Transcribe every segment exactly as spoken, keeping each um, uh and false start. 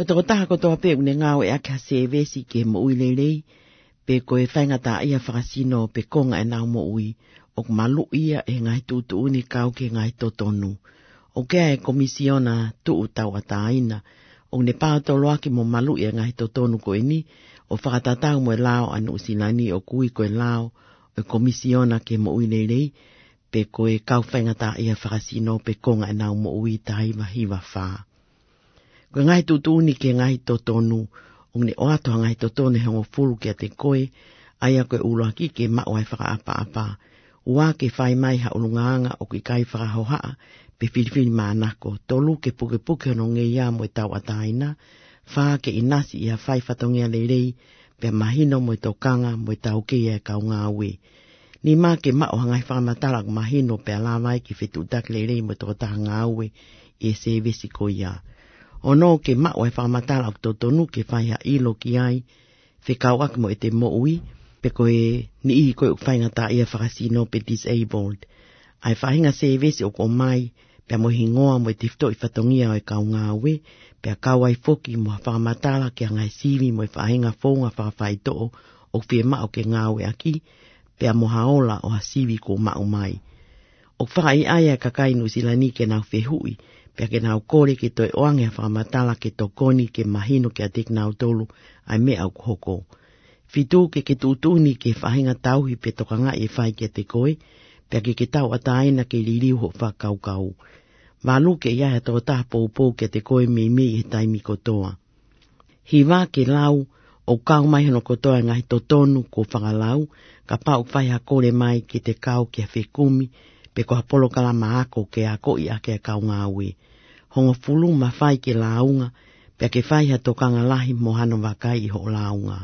Ko toko taha ko toa pe une ngau e ake hase vesi ke mo ui lelei, pe ko e whaingata ia whakasino pe konga e nau mo ui, o malu ia e ngai tutu uni kau ke ngai totonu. O kea e komisiona tuu tau ataina, o ne pātolo ake mo malu ia ngai totonu ko e ni, o whakatatau mo e lao anu usilani o kui ko e lao, o komisiona ke mo ui lelei, pe ko e kau whaingata ia whakasino pe konga e nau mo ui tahiwa hiwa whaa. Ko ngai tutuni ke ngai totonu, o ne o ato ngai totonu he ngo fulu kia te koe, aia koe uloaki ke mawai whaka apa apa, ua ke whai mai ha ulungaanga o ki kai whakahohaa, pe whiriwhiri maanako, tolu ke puke puke no nge ia mo e tau ataina, whaa ke inasi ia whai whatongia leirei, pe mahino mo e tokanga mo e tau ke ia kau ngāwe. Ni mā ke mao hangai whakamatala ko mahino pe alawai ki whetutak leirei mo e tokotaha ngāwe, e se vesi ko ia. Ono ke mao e whakamatala o totonu ke whaiha ilo ki ai, whekau ak mo e te mo ui, pe koe ni ihi koe whaingata ia whakasino pe disabled. Ai whahinga se vesi o ko mai, pe mo hingoa mo e tifto i whatongia o e kau ngāwe, pe a kau ai foki mo whakamatala ke angai sivi mo e whahinga whonga whakawhaitoo o whie mao ke ngāwe aki, pe a mo haola o ha sivi ko mao mai. O whakai aia kakainu silani ke nau whehui, pe ke nau kore ke toi oange a whakamatala ke tokoni ke mahino ke a tek nau tolu ai me au hoko. Fitu ke ke tutuni ke whahinga tauhi pe tokanga e whai ke te koe, pe ke ke tau ataina ke liriu ho whakau kau. Walu ke iahe tō taha pōpō ke te koe me me e taimi kotoa. Hiwa ke lau o kau mai hono kotoa ngahi totonu ko whakalau, ka pau whaiha kore mai ke te kau ke whekumi, pe ko hapolo kalama ako ke ako i ake a kau ngāwe. Hongo fulu ma whai ke launga, pe ke whaiha tokanga lahi mohano wakai i ho launga.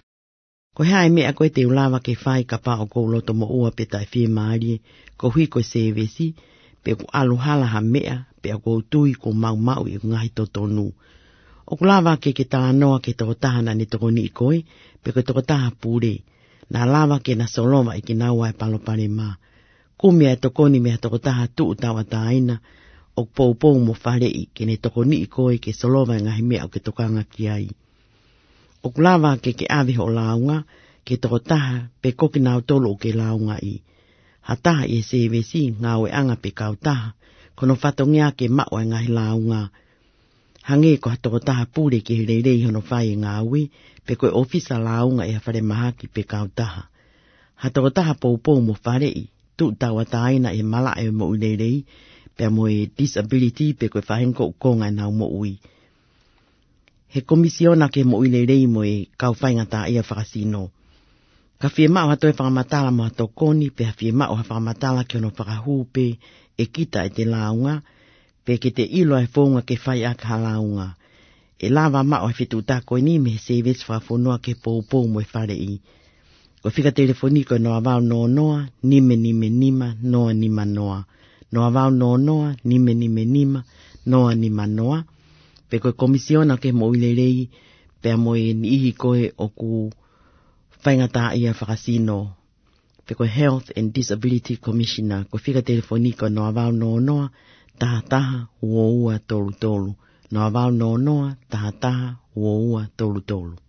Ko hae mea koe te ulawa ke whai ka pao kou loto mo ua pe tai whie maari, ko hui ko sevesi, pe ko aluhala ha mea, pe a kou tui ko mau mau i ngahi totonu. O kulawa ke ke tā noa ke toko tahana ni toko ni koe, pe ko toko taha pūre, na lawa ke na soloma i ki naua e palopare mā. Kumia e toko ni mea toko taha tuu tawa taina, o poupou mo wharei ke ne toko ni koe ke soloma ngahi mea o ke tokanga ki ai. O kulawa ke ke awe ho launga, ke toko taha pe koki nau tolo o ke launga i. Ha taha i se vesi ngāwe anga pe kau taha, kono whatongia ke mao e ngahi launga. Hange ko ha toko taha pūre ke reirei hono whai e ngāwe, pe koe ofisa launga e ha whare mahaki pe kau taha. Ha toko taha poupou mo wharei, tu tawa taina e mala e mo ureirei, pe mo e disability pe koe whahenko ukonga e nau mo ui. He komisiona ke mo ureirei mo e kau whaingata ia whakasino. Ka whie mao hatoe whakamatala mo hatokoni, pe ha whie mao ha whakamatala ke ono whakahupe e kita e te launga, pe ke te ilo e whonga ke whai aka ha launga. E lava mao e whitu tako ni me se ves whafonua ke poupou mo e whare i. Ko whika telefoniko noa vau noa noa, nime nime nima, noa nima noa. Noa vau noa noa, nime nime nima, noa nima noa. Pe koe komisiona ke mo ulerei, pe mo e ni ihi koe o ku whaingata ia whakasino. Pe koe Health and Disability Commissioner, ko whika telefoniko noa vau noa noa, taha taha, ua ua tolu tolu. Noa vau noa noa, taha taha, ua ua tolu tolu.